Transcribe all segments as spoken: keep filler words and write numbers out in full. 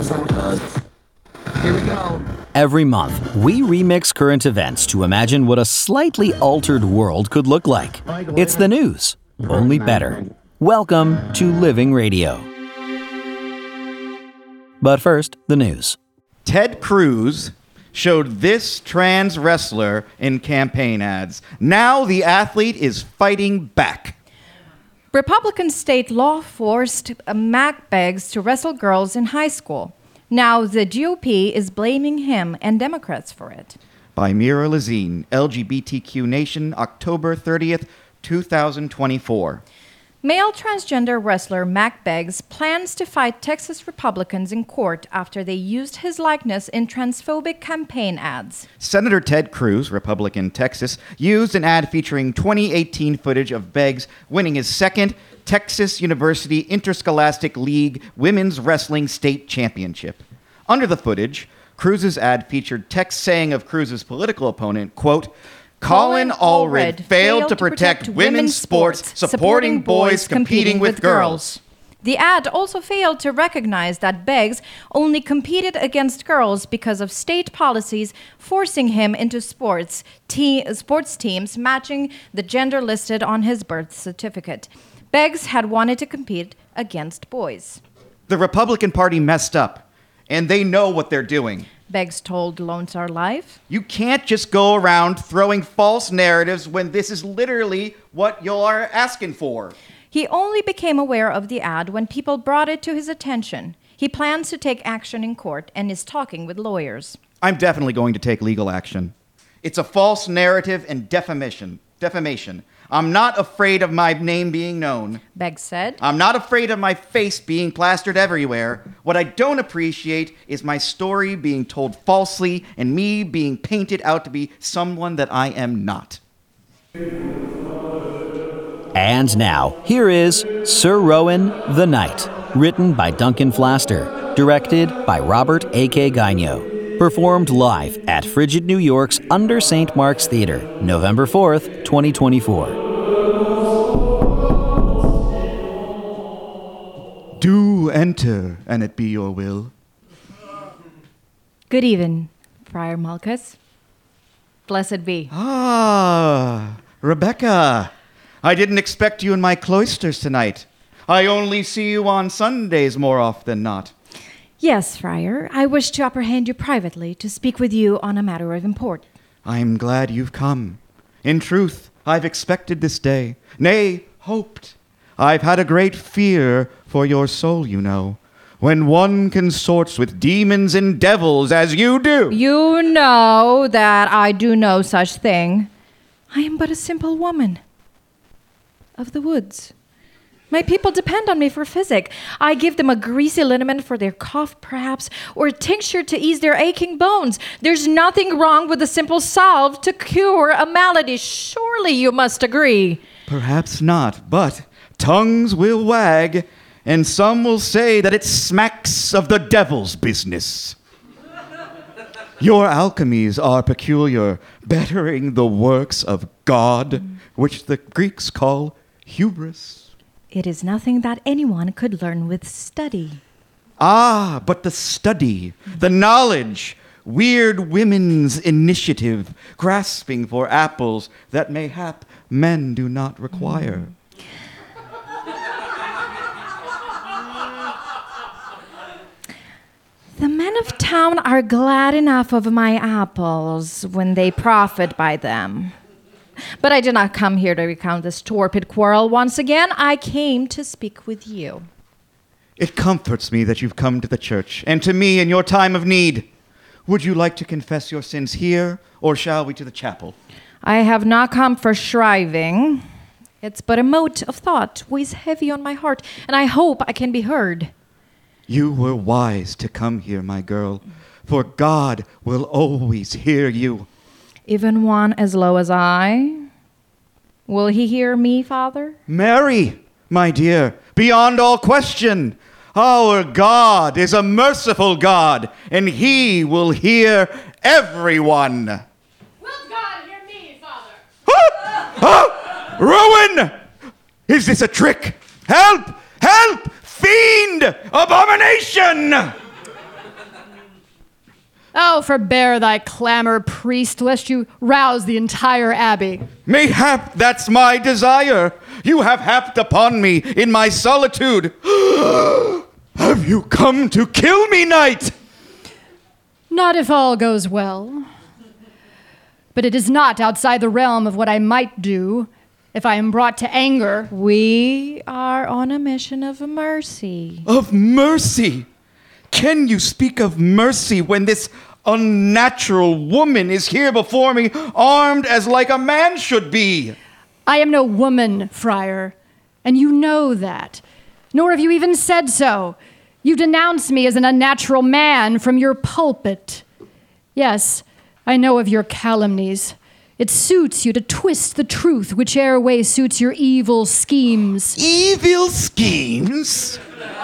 Here we go. Every month, we remix current events to imagine what a slightly altered world could look like. It's the news, only better. Welcome to Living Radio. But first, the news. Ted Cruz showed this trans wrestler in campaign ads. Now the athlete is fighting back. Republican state law forced Mac Beggs to wrestle girls in high school. Now the G O P is blaming him and Democrats for it. By Mira Lazine, L G B T Q Nation, October thirtieth, twenty twenty-four. Male transgender wrestler Mac Beggs plans to fight Texas Republicans in court after they used his likeness in transphobic campaign ads. Senator Ted Cruz, Republican Texas, used an ad featuring twenty eighteen footage of Beggs winning his second Texas University Interscholastic League Women's Wrestling State Championship. Under the footage, Cruz's ad featured text saying of Cruz's political opponent, quote, Colin Allred failed to protect women's sports, supporting boys competing with girls. The ad also failed to recognize that Beggs only competed against girls because of state policies forcing him into sports, te- sports teams matching the gender listed on his birth certificate. Beggs had wanted to compete against boys. The Republican Party messed up, and they know what they're doing. Beggs told Lone Star Live. You can't just go around throwing false narratives when this is literally what you're asking for. He only became aware of the ad when people brought it to his attention. He plans to take action in court and is talking with lawyers. I'm definitely going to take legal action. It's a false narrative and defamation. Defamation. I'm not afraid of my name being known. Beggs said. I'm not afraid of my face being plastered everywhere. What I don't appreciate is my story being told falsely and me being painted out to be someone that I am not. And now, here is Sir Rowan the Knight, written by Duncan Flaster, directed by Robert A K Gaino. Performed live at Frigid New York's Under Saint Mark's Theater, November fourth, twenty twenty-four. Do enter, and it be your will. Good even, Friar Malchus. Blessed be. Ah, Rebecca. I didn't expect you in my cloisters tonight. I only see you on Sundays more often than not. Yes, Friar. I wish to apprehend you privately to speak with you on a matter of import. I'm glad you've come. In truth, I've expected this day, nay, hoped. I've had a great fear for your soul, you know, when one consorts with demons and devils as you do. You know that I do no such thing. I am but a simple woman of the woods. My people depend on me for physic. I give them a greasy liniment for their cough, perhaps, or a tincture to ease their aching bones. There's nothing wrong with a simple salve to cure a malady. Surely you must agree. Perhaps not, but tongues will wag, and some will say that it smacks of the devil's business. Your alchemies are peculiar, bettering the works of God, mm. which the Greeks call hubris. It is nothing that anyone could learn with study. Ah, but the study, the knowledge, weird women's initiative, grasping for apples that mayhap men do not require. The men of town are glad enough of my apples when they profit by them. But I did not come here to recount this torpid quarrel once again. I came to speak with you. It comforts me that you've come to the church, and to me in your time of need. Would you like to confess your sins here, or shall we to the chapel? I have not come for shriving. It's but a mote of thought weighs heavy on my heart, and I hope I can be heard. You were wise to come here, my girl, for God will always hear you. Even one as low as I? Will he hear me, Father? Mary, my dear, beyond all question, our God is a merciful God, and he will hear everyone. Will God hear me, Father? Ah! Ah! Rowan! Is this a trick? Help! Help! Fiend! Abomination! Oh, forbear thy clamor, priest, lest you rouse the entire abbey. Mayhap that's my desire. You have happed upon me in my solitude. Have you come to kill me, knight? Not if all goes well. But it is not outside the realm of what I might do if I am brought to anger. We are on a mission of mercy. Of mercy? Can you speak of mercy when this unnatural woman is here before me, armed as like a man should be? I am no woman, friar, and you know that. Nor have you even said so. You denounce me as an unnatural man from your pulpit. Yes, I know of your calumnies. It suits you to twist the truth, whiche'er way suits your evil schemes. Evil schemes?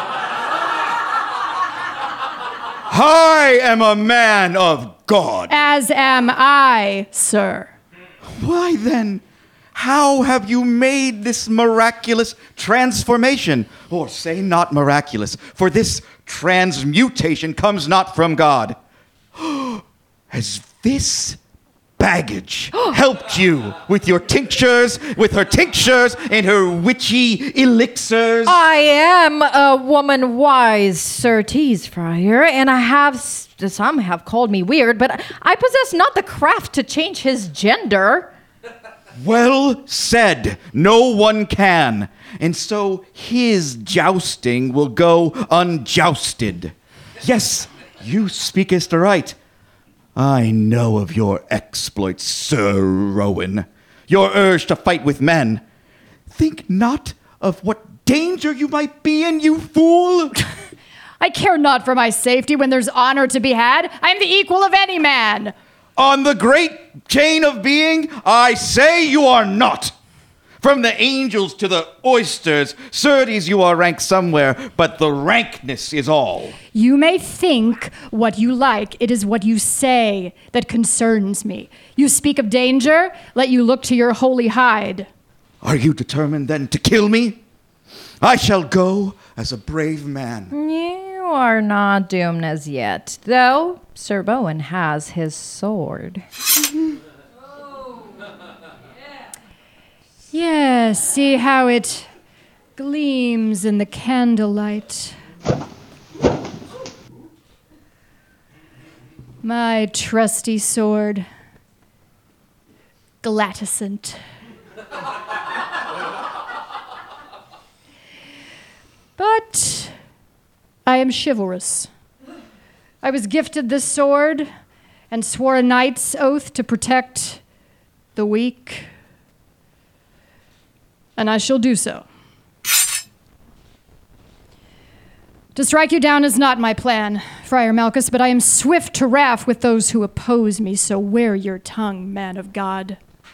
I am a man of God. As am I, sir. Why then, how have you made this miraculous transformation? Or say not miraculous, for this transmutation comes not from God. Has this baggage helped you with your tinctures, with her tinctures and her witchy elixirs? I am a woman wise, certes, friar, and I have, some have called me weird, but I possess not the craft to change his gender. Well said. No one can. And so his jousting will go unjousted. Yes, you speakest aright. I know of your exploits, Sir Rowan. Your urge to fight with men. Think not of what danger you might be in, you fool. I care not for my safety when there's honor to be had. I am the equal of any man. On the great chain of being, I say you are not. From the angels to the oysters, certes you are ranked somewhere, but the rankness is all. You may think what you like. It is what you say that concerns me. You speak of danger, let you look to your holy hide. Are you determined then to kill me? I shall go as a brave man. You are not doomed as yet, though Sir Bowen has his sword. Yes, see how it gleams in the candlelight. My trusty sword, Glaticent. But I am chivalrous. I was gifted this sword and swore a knight's oath to protect the weak. And I shall do so. To strike you down is not my plan, Friar Malchus, but I am swift to wrath with those who oppose me, so wear your tongue, man of God.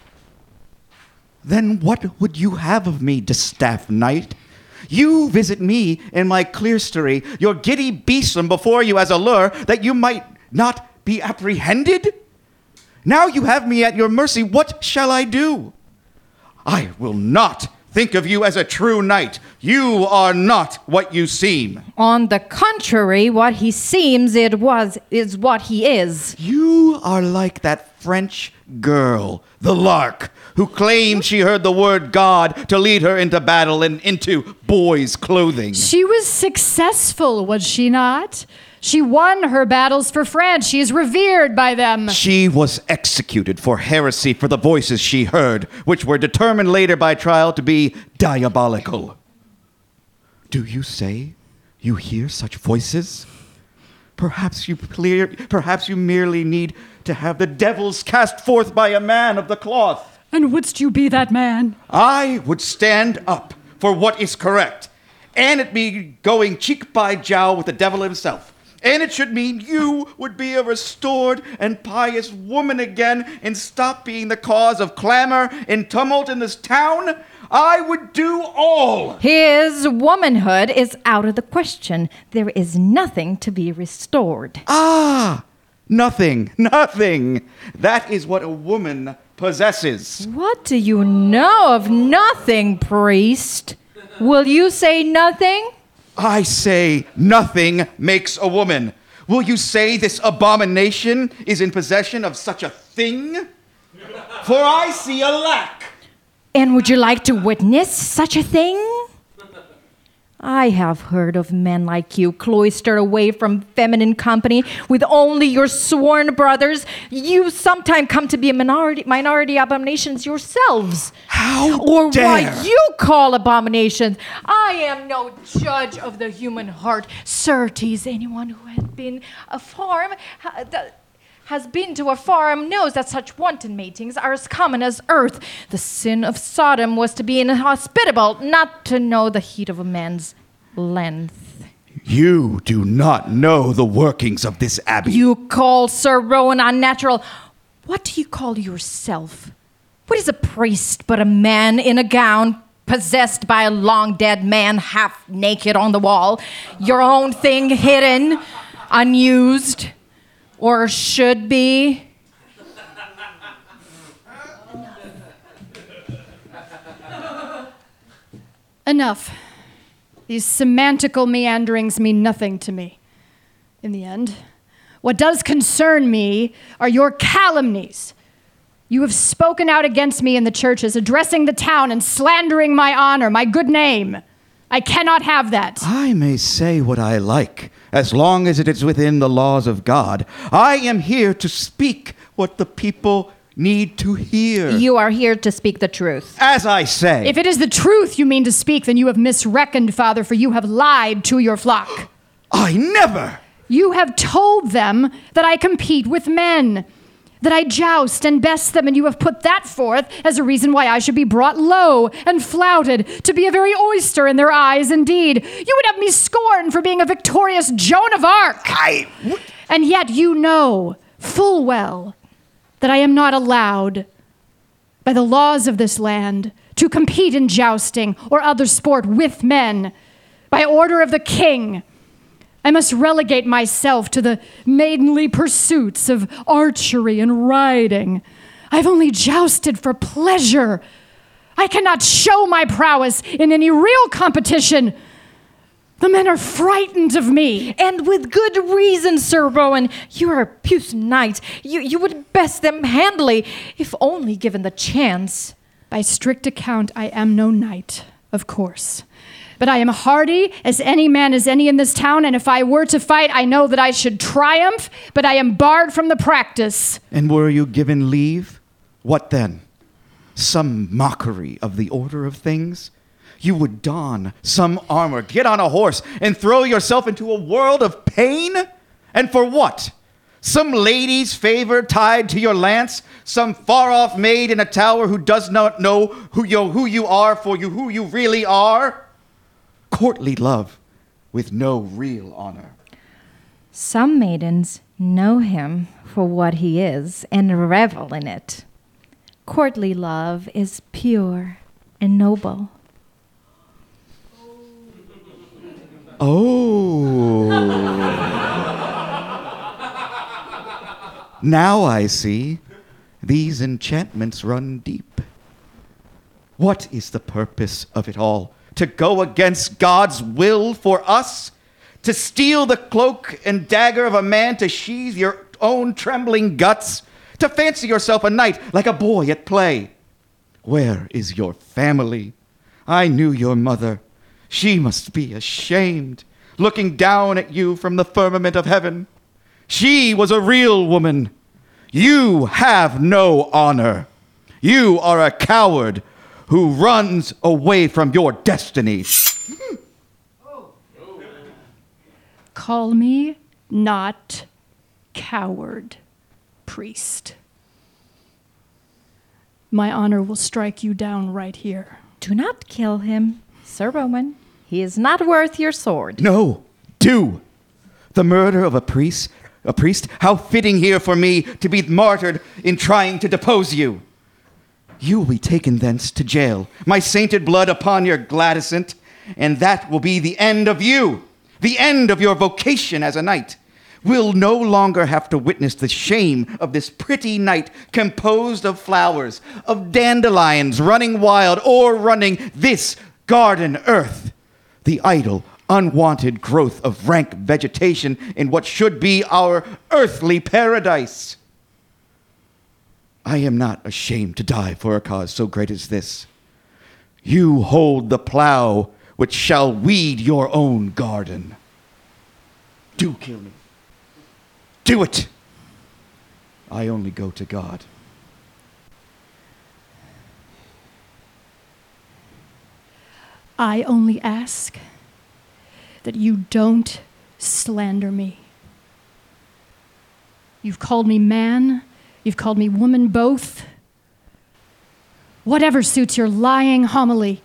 Then what would you have of me, distaff knight? You visit me in my clerestory, your giddy besom before you as a lure, that you might not be apprehended? Now you have me at your mercy, what shall I do? I will not think of you as a true knight. You are not what you seem. On the contrary, what he seems it was is what he is. You are like that French girl, the lark, who claimed she heard the word God to lead her into battle and into boys' clothing. She was successful, was she not? She won her battles for France. She is revered by them. She was executed for heresy for the voices she heard, which were determined later by trial to be diabolical. Do you say you hear such voices? Perhaps you clear, perhaps you merely need to have the devils cast forth by a man of the cloth. And wouldst you be that man? I would stand up for what is correct, and it be going cheek by jowl with the devil himself. And it should mean you would be a restored and pious woman again and stop being the cause of clamor and tumult in this town. I would do all. His womanhood is out of the question. There is nothing to be restored. Ah, nothing, nothing. That is what a woman possesses. What do you know of nothing, priest? Will you say nothing? I say nothing makes a woman. Will you say this abomination is in possession of such a thing? For I see a lack. And would you like to witness such a thing? I have heard of men like you cloistered away from feminine company with only your sworn brothers. You sometimes come to be a minority, minority abominations yourselves. How Or dare. why you call abominations. I am no judge of the human heart. Certes, anyone who has been a farm... Ha, the, has been to a farm knows that such wanton matings are as common as earth. The sin of Sodom was to be inhospitable, not to know the heat of a man's length. You do not know the workings of this abbey. You call Sir Rowan unnatural. What do you call yourself? What is a priest but a man in a gown, possessed by a long-dead man half naked on the wall? Your own thing hidden, unused. Or should be. Enough. These semantical meanderings mean nothing to me. In the end, what does concern me are your calumnies. You have spoken out against me in the churches, addressing the town and slandering my honor, my good name. I cannot have that. I may say what I like, as long as it is within the laws of God. I am here to speak what the people need to hear. You are here to speak the truth. As I say. If it is the truth you mean to speak, then you have misreckoned, Father, for you have lied to your flock. I never. You have told them that I compete with men, that I joust and best them, and you have put that forth as a reason why I should be brought low and flouted, to be a very oyster in their eyes indeed. You would have me scorned for being a victorious Joan of Arc. I... And yet you know full well that I am not allowed, by the laws of this land, to compete in jousting or other sport with men. By order of the king, I must relegate myself to the maidenly pursuits of archery and riding. I've only jousted for pleasure. I cannot show my prowess in any real competition. The men are frightened of me. And with good reason, Sir Rowan. You are a puce knight. You, you would best them handily, if only given the chance. By strict account, I am no knight, of course. But I am hardy as any man as any in this town, and if I were to fight, I know that I should triumph, but I am barred from the practice. And were you given leave? What then? Some mockery of the order of things? You would don some armor, get on a horse, and throw yourself into a world of pain? And for what? Some lady's favor tied to your lance? Some far-off maid in a tower who does not know who you, who you are for you, who you really are? Courtly love with no real honor. Some maidens know him for what he is and revel in it. Courtly love is pure and noble. Oh. Now I see. These enchantments run deep. What is the purpose of it all? To go against God's will for us? To steal the cloak and dagger of a man to sheathe your own trembling guts? To fancy yourself a knight like a boy at play? Where is your family? I knew your mother. She must be ashamed, looking down at you from the firmament of heaven. She was a real woman. You have no honor. You are a coward who runs away from your destiny. Call me not coward, priest. My honor will strike you down right here. Do not kill him, Sir Rowan. He is not worth your sword. No, do. The murder of a priest, a priest, how fitting here for me to be martyred in trying to depose you. You will be taken thence to jail, my sainted blood upon your gladysant, and that will be the end of you, the end of your vocation as a knight. We'll no longer have to witness the shame of this pretty night composed of flowers, of dandelions running wild or running this garden earth, the idol unwanted growth of rank vegetation in what should be our earthly paradise. I am not ashamed to die for a cause so great as this. You hold the plow which shall weed your own garden. Do kill me. Do it. I only go to God. I only ask that you don't slander me. You've called me man, you've called me woman, both. Whatever suits your lying homily.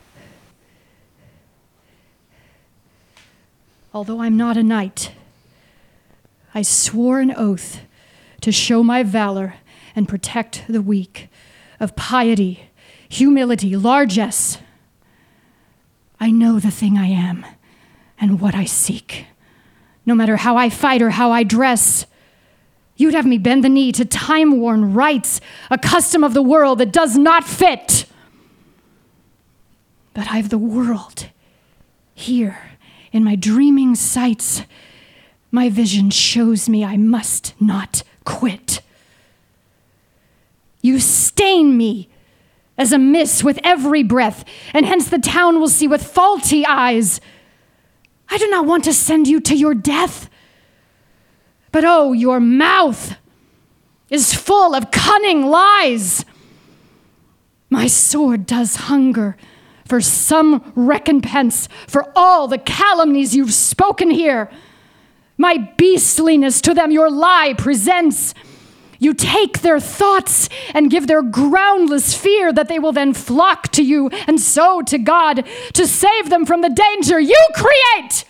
Although I'm not a knight, I swore an oath to show my valor and protect the weak, of piety, humility, largesse. I know the thing I am and what I seek. No matter how I fight or how I dress, you'd have me bend the knee to time-worn rites, a custom of the world that does not fit. But I've the world here in my dreaming sights. My vision shows me I must not quit. You stain me as amiss with every breath, and hence the town will see with faulty eyes. I do not want to send you to your death. But oh, your mouth is full of cunning lies. My sword does hunger for some recompense for all the calumnies you've spoken here. My beastliness to them your lie presents. You take their thoughts and give their groundless fear that they will then flock to you and so to God to save them from the danger you create.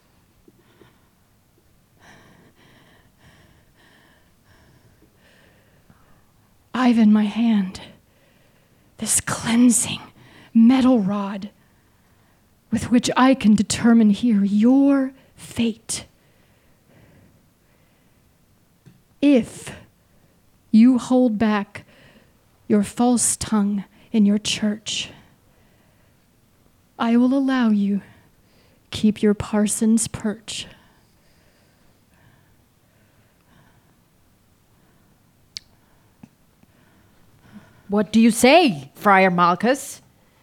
I've in my hand this cleansing metal rod with which I can determine here your fate. If you hold back your false tongue in your church, I will allow you keep your parson's perch. What do you say, Friar Malchus?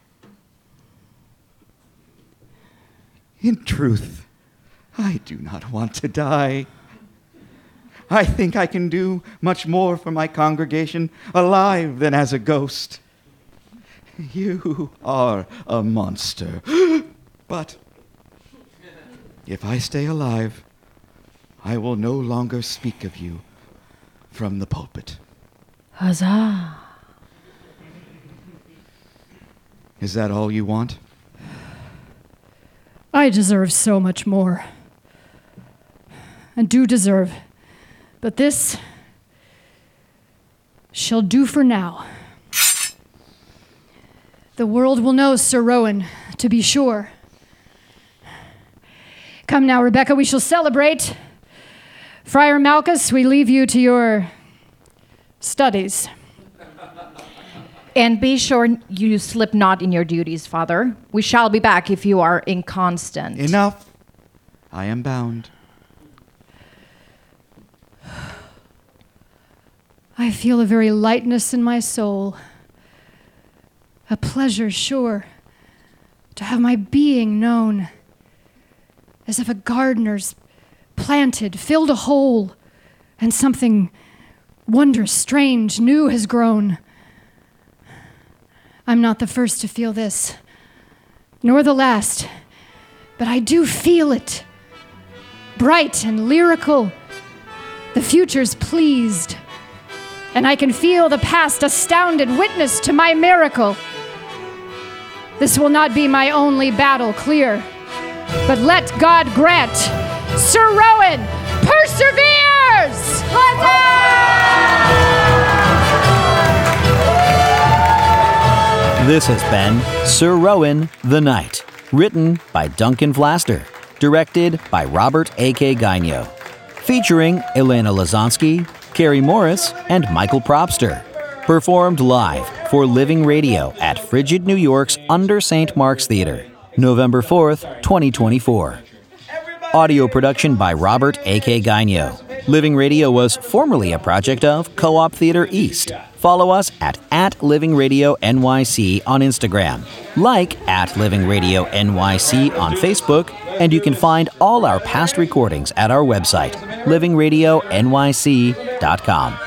In truth, I do not want to die. I think I can do much more for my congregation alive than as a ghost. You are a monster. But if I stay alive, I will no longer speak of you from the pulpit. Huzzah! Is that all you want? I deserve so much more. And do deserve. But this shall do for now. The world will know Sir Rowan, to be sure. Come now, Rebecca, we shall celebrate. Friar Malchus, we leave you to your studies. And be sure you slip not in your duties, Father. We shall be back if you are inconstant. Enough. I am bound. I feel a very lightness in my soul. A pleasure, sure, to have my being known, as if a gardener's planted, filled a hole, and something wondrous, strange, new has grown. I'm not the first to feel this, nor the last, but I do feel it. Bright and lyrical, the future's pleased, and I can feel the past astounded witness to my miracle. This will not be my only battle, clear, but let God grant Sir Rowan perseveres! This has been Sir Rowan the Knight, written by Duncan Flaster, directed by Robert A K Gaino, featuring Elena Lazansky, Carrie Morris, and Michael Propster. Performed live for Living Radio at Frigid New York's Under Saint Mark's Theater. November fourth, twenty twenty-four. Audio production by Robert A K Gaino. Living Radio was formerly a project of Co-op Theater East. Follow us at, at Living Radio N Y C on Instagram. Like at Living Radio N Y C on Facebook. And you can find all our past recordings at our website, living radio n y c dot com.